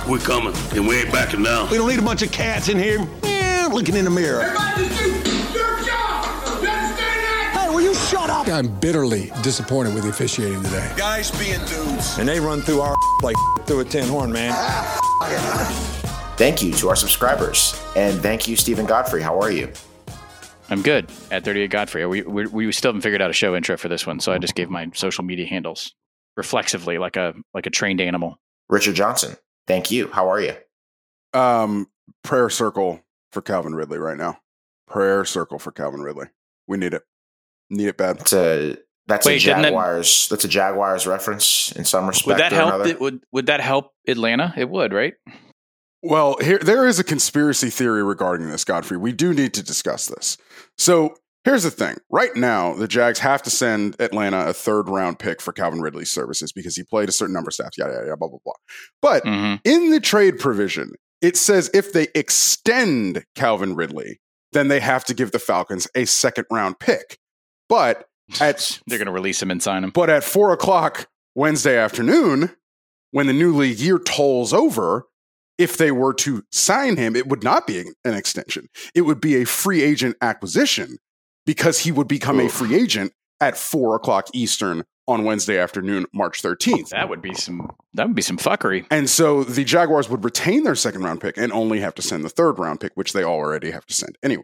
We're coming, and we ain't backing down. We don't need a bunch of cats in here looking in the mirror. Everybody just do your job. You understand that? Hey, will you shut up? I'm bitterly disappointed with the officiating today. Guys being dudes. And they run through our like through a tin horn, man. Thank you to our subscribers. And thank you, Stephen Godfrey. How are you? I'm good at 38 Godfrey. We still haven't figured out a show intro for this one, so I just gave my social media handles reflexively like a trained animal. Richard Johnson. Thank you. How are you? Prayer circle for Calvin Ridley right now. Prayer circle for Calvin Ridley. We need it. Need it bad. That's a Jaguars reference in some respect. Would that help? Would that help Atlanta? It would, right? Well, there is a conspiracy theory regarding this, Godfrey. We do need to discuss this. So here's the thing. Right now, the Jags have to send Atlanta a 3rd-round pick for Calvin Ridley's services because he played a certain number of snaps, yada, yada, yada, blah, blah, blah. But in the trade provision, it says if they extend Calvin Ridley, then they have to give the Falcons a 2nd-round pick. But they're going to release him and sign him. But at 4 o'clock Wednesday afternoon, when the new league year tolls over, if they were to sign him, it would not be an extension. It would be a free agent acquisition because he would become a free agent at 4 o'clock Eastern on Wednesday afternoon, March 13th. That would be some fuckery. And so the Jaguars would retain their 2nd-round pick and only have to send the 3rd-round pick, which they already have to send anyway.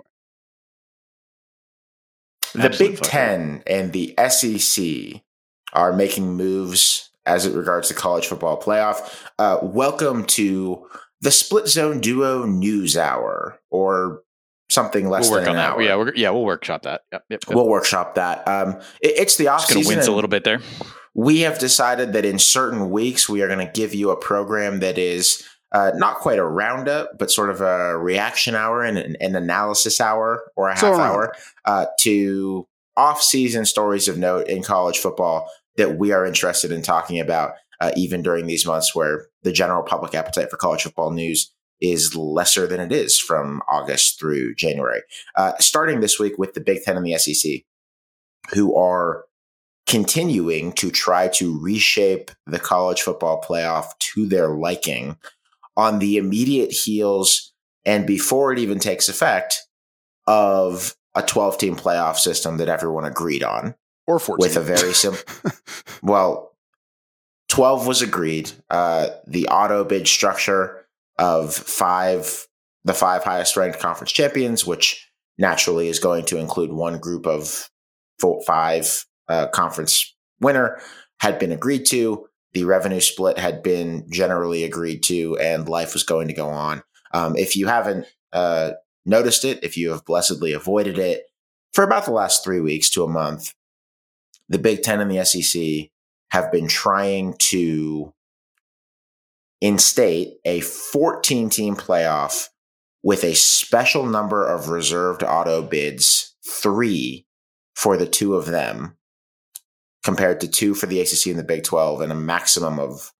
The Big Ten and the SEC are making moves as it regards the college football playoff. Welcome to the Split Zone Duo News Hour, or something less than an hour. We'll workshop that. Yep. We'll workshop that. It's the off season. Just going to wince a little bit there. We have decided that in certain weeks we are going to give you a program that is not quite a roundup, but sort of a reaction hour and an analysis hour or a half hour to off-season stories of note in college football that we are interested in talking about, even during these months where the general public appetite for college football news is lesser than it is from August through January. Starting this week with the Big Ten and the SEC, who are continuing to try to reshape the college football playoff to their liking on the immediate heels and before it even takes effect of a 12-team playoff system that everyone agreed on. Or 14. With a very simple, 12 was agreed. The auto bid structure of the 5 highest ranked conference champions, which naturally is going to include one group of 5 conference winner, had been agreed to. The revenue split had been generally agreed to, and life was going to go on. If you haven't noticed it, if you have blessedly avoided it for about the last 3 weeks to a month, the Big Ten and the SEC have been trying to instate a 14-team playoff with a special number of reserved auto bids, 3 for the 2 of them, compared to 2 for the ACC and the Big 12, and a maximum of,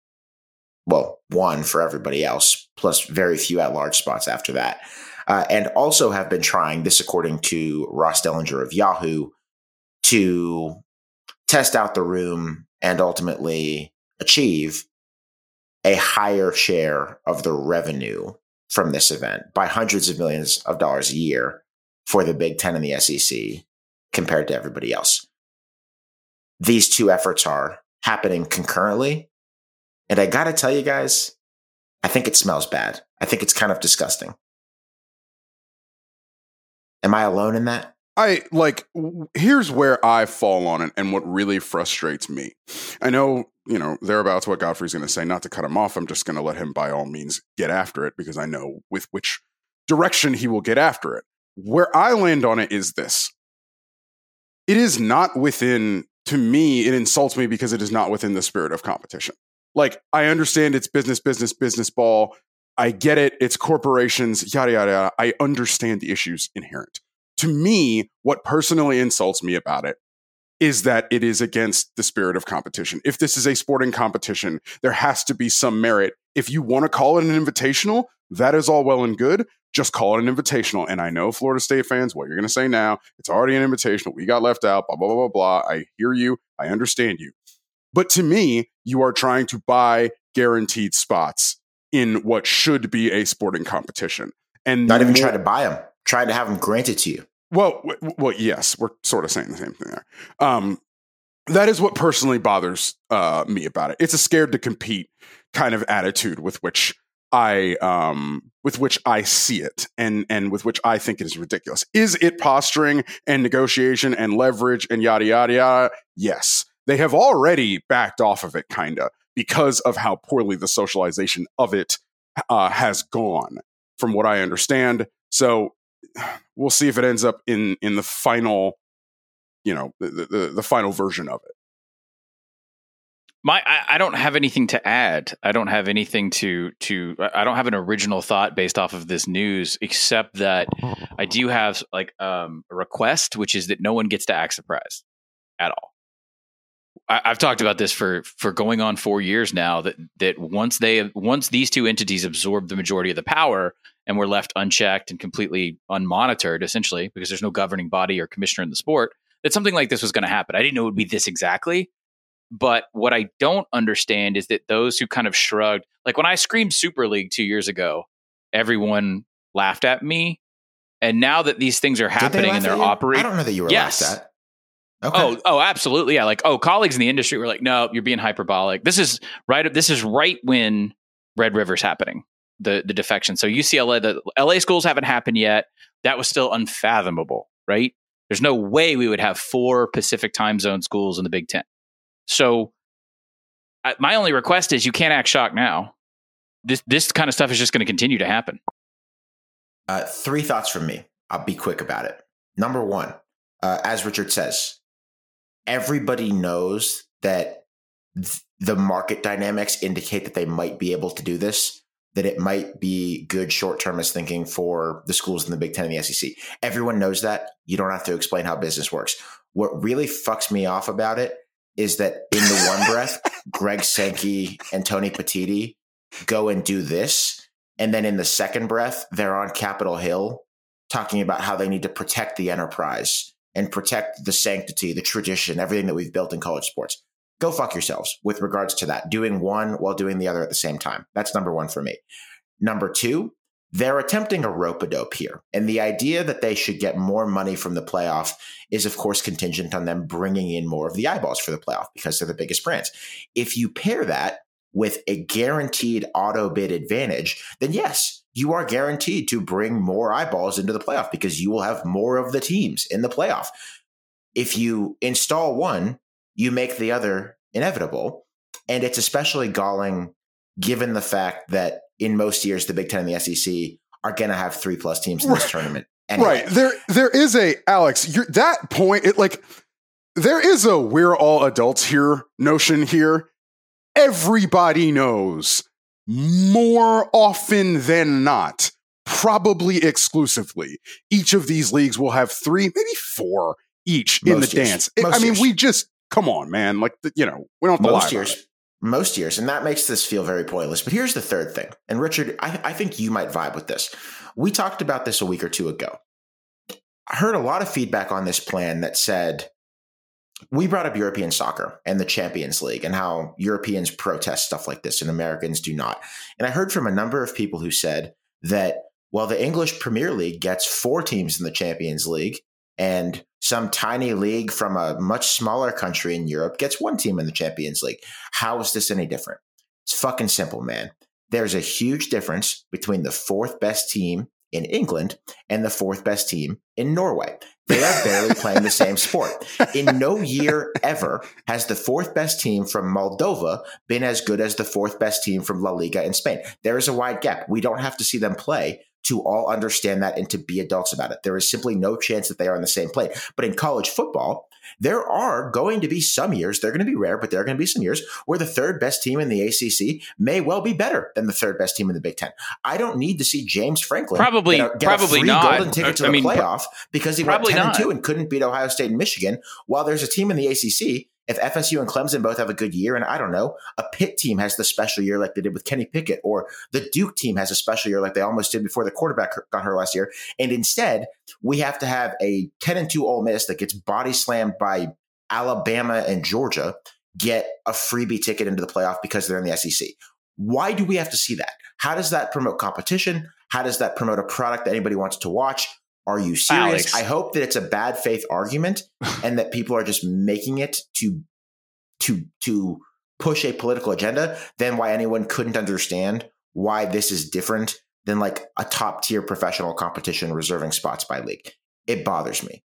1 for everybody else, plus very few at-large spots after that. And also have been trying, this according to Ross Dellinger of Yahoo, to test out the room and ultimately achieve a higher share of the revenue from this event by hundreds of millions of dollars a year for the Big Ten and the SEC compared to everybody else. These 2 efforts are happening concurrently. And I got to tell you guys, I think it smells bad. I think it's kind of disgusting. Am I alone in that? Here's where I fall on it and what really frustrates me. I know, thereabouts what Godfrey's going to say, not to cut him off. I'm just going to let him by all means get after it because I know with which direction he will get after it. Where I land on it is this. It is not within, to me, it insults me because it is not within the spirit of competition. I understand it's business ball. I get it. It's corporations, yada, yada, yada. I understand the issues inherent. To me, what personally insults me about it is that it is against the spirit of competition. If this is a sporting competition, there has to be some merit. If you want to call it an invitational, that is all well and good. Just call it an invitational. And I know Florida State fans, what you're going to say now, it's already an invitational. We got left out, blah, blah, blah, blah, blah. I hear you. I understand you. But to me, you are trying to buy guaranteed spots in what should be a sporting competition. And not even try to buy them, trying to have them granted to you. Well, yes, we're sort of saying the same thing there. That is what personally bothers me about it. It's a scared to compete kind of attitude with which I see it, and with which I think it is ridiculous. Is it posturing and negotiation and leverage and yada yada yada? Yes, they have already backed off of it, kinda, because of how poorly the socialization of it has gone, from what I understand. So we'll see if it ends up in the final, the final version of it. I don't have anything to add. I don't have anything I don't have an original thought based off of this news, except that I do have a request, which is that no one gets to act surprised at all. I've talked about this for going on 4 years now, that once these two entities absorb the majority of the power and we're left unchecked and completely unmonitored, essentially, because there's no governing body or commissioner in the sport, that something like this was going to happen. I didn't know it would be this exactly. But what I don't understand is that those who kind of shrugged, like when I screamed Super League 2 years ago, everyone laughed at me. And now that these things are happening and they're operating, I don't know that you were laughed at. Okay. Oh, absolutely. Yeah. Colleagues in the industry were like, no, you're being hyperbolic. This is right when Red River's happening, the defection. So UCLA, the LA schools haven't happened yet. That was still unfathomable, right? There's no way we would have 4 Pacific time zone schools in the Big Ten. So my only request is you can't act shocked now. This kind of stuff is just going to continue to happen. 3 thoughts from me. I'll be quick about it. Number 1, as Richard says, everybody knows that the market dynamics indicate that they might be able to do this, that it might be good short-termist thinking for the schools in the Big Ten and the SEC. Everyone knows that. You don't have to explain how business works. What really fucks me off about it is that in the one breath, Greg Sankey and Tony Petitti go and do this. And then in the second breath, they're on Capitol Hill talking about how they need to protect the enterprise and protect the sanctity, the tradition, everything that we've built in college sports. Go fuck yourselves with regards to that, doing one while doing the other at the same time. That's number 1 for me. Number 2, they're attempting a rope-a-dope here. And the idea that they should get more money from the playoff is, of course, contingent on them bringing in more of the eyeballs for the playoff because they're the biggest brands. If you pair that with a guaranteed auto bid advantage, then yes, you are guaranteed to bring more eyeballs into the playoff because you will have more of the teams in the playoff. If you install one, you make the other inevitable. And it's especially galling given the fact that in most years, the Big Ten and the SEC are going to have 3+ teams in this tournament. Anyway. Right. There is Alex, that point, there is a we're all adults here notion here. Everybody knows more often than not, probably exclusively, each of these leagues will have 3, maybe 4 each in the dance. We just, come on, man. We don't have to lie about it. Most years, and that makes this feel very pointless. But here's the third thing. And Richard, I think you might vibe with this. We talked about this a week or 2 ago. I heard a lot of feedback on this plan that said, we brought up European soccer and the Champions League and how Europeans protest stuff like this and Americans do not. And I heard from a number of people who said that, well, the English Premier League gets 4 teams in the Champions League and some tiny league from a much smaller country in Europe gets 1 team in the Champions League. How is this any different? It's fucking simple, man. There's a huge difference between the 4th best team in England and the 4th best team in Norway. They are barely playing the same sport. In no year ever has the 4th best team from Moldova been as good as the 4th best team from La Liga in Spain. There is a wide gap. We don't have to see them play to all understand that and to be adults about it. There is simply no chance that they are on the same plane. But in college football, there are going to be some years, they're going to be rare, but there are going to be some years where the 3rd best team in the ACC may well be better than the 3rd best team in the Big Ten. I don't need to see James Franklin probably get a free not. golden ticket to the playoff because he went 10-2 and couldn't beat Ohio State and Michigan, while there's a team in the ACC. If FSU and Clemson both have a good year, and I don't know, a Pitt team has the special year like they did with Kenny Pickett, or the Duke team has a special year like they almost did before the quarterback got hurt last year, and instead we have to have a 10-2 Ole Miss that gets body slammed by Alabama and Georgia get a freebie ticket into the playoff because they're in the SEC. Why do we have to see that? How does that promote competition? How does that promote a product that anybody wants to watch? Are you serious? Alex. I hope that it's a bad faith argument and that people are just making it to push a political agenda. Then why anyone couldn't understand why this is different than like a top tier professional competition reserving spots by league. It bothers me.